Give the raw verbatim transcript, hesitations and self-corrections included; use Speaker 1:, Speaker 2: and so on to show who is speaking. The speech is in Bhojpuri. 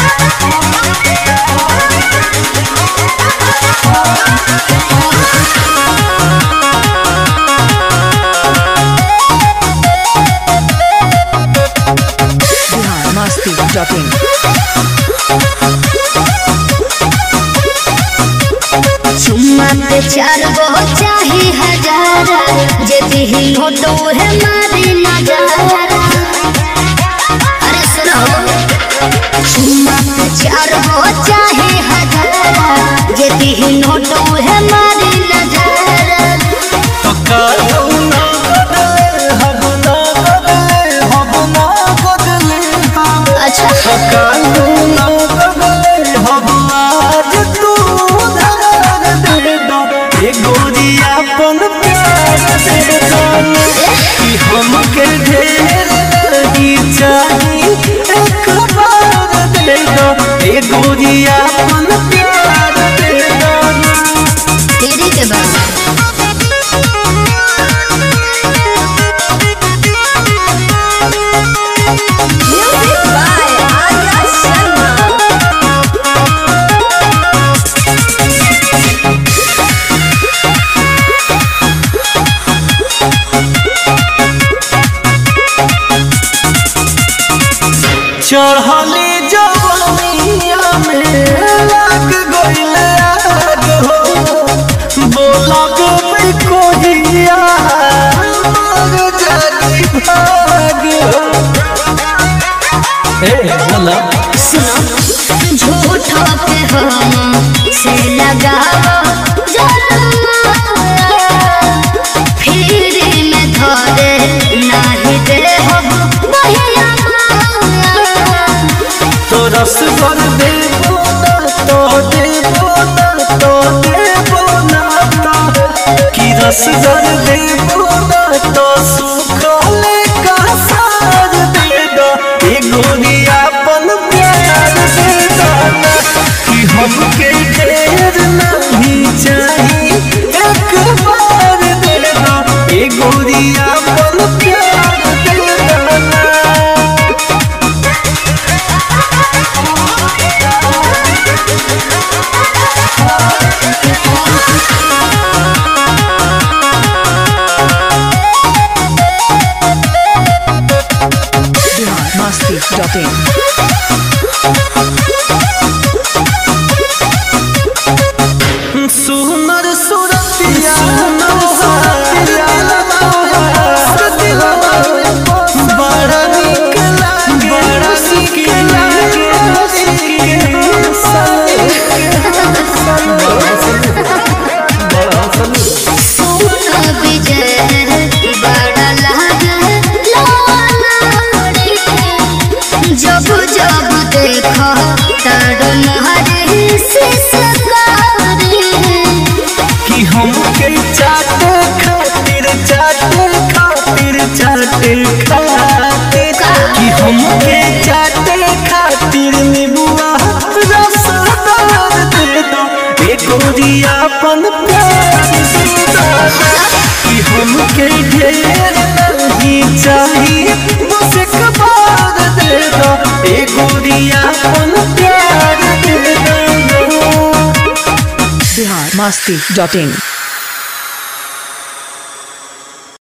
Speaker 1: चुम्मा पे चार गो चाहे हजार जे दिही नोटो है मारी नजारा। अरे सुनो चुम्मा पे चार गो चाहे हजार जे दिही नोटो है मारी नजारा।
Speaker 2: तो कालू ना बदले हब ना बदले हब ना बदले।
Speaker 1: अच्छा
Speaker 2: तो कालू ना बदले हब आज तू गोरियापन प्यार दे दो कि हमके ढेर नहीं चाहिए एक बार दे दो ए गोरियापन प्यार दे दो
Speaker 1: तेरी के बाद म्यूजिक बाय आर्या शर्मा।
Speaker 2: चढ़ली जवानिया में लग गइल आग हो बोला गोबी कोहिया मर जाती भाग हो। ए बोला
Speaker 1: सुनो झूठो पे हम से लगाओ फिर में धरे नहीं दे हो
Speaker 2: तो रस भर देबो ना तो देबो ना तो देबो ना कि रस भर देबो ना तो सुखले का सार दे दो ए गोरियापन प्यार दे दो ना कि हमके ढेर नहीं चाहिए एक बार दे दो ए गोरियापन प्यार दे दो ना। सुनर सुरतिया बड़ा निक लागे बड़ा निक लागे
Speaker 1: सुनो विजय बड़ा लागे जब जब देखो तड़ महरे से सकारी
Speaker 2: कि हमके चाटे खातिर चाटे खातिर चाटे खातिर कि हमके चाटे खातिर नीबुआ रसदार दे दो ए गोरियापन प्यार दे दो कि हमके ढेर नहीं चाहिए बस एक बार दे दो ए गोरियापन प्यार दे दो।
Speaker 3: बिहार मस्ती डॉट इन।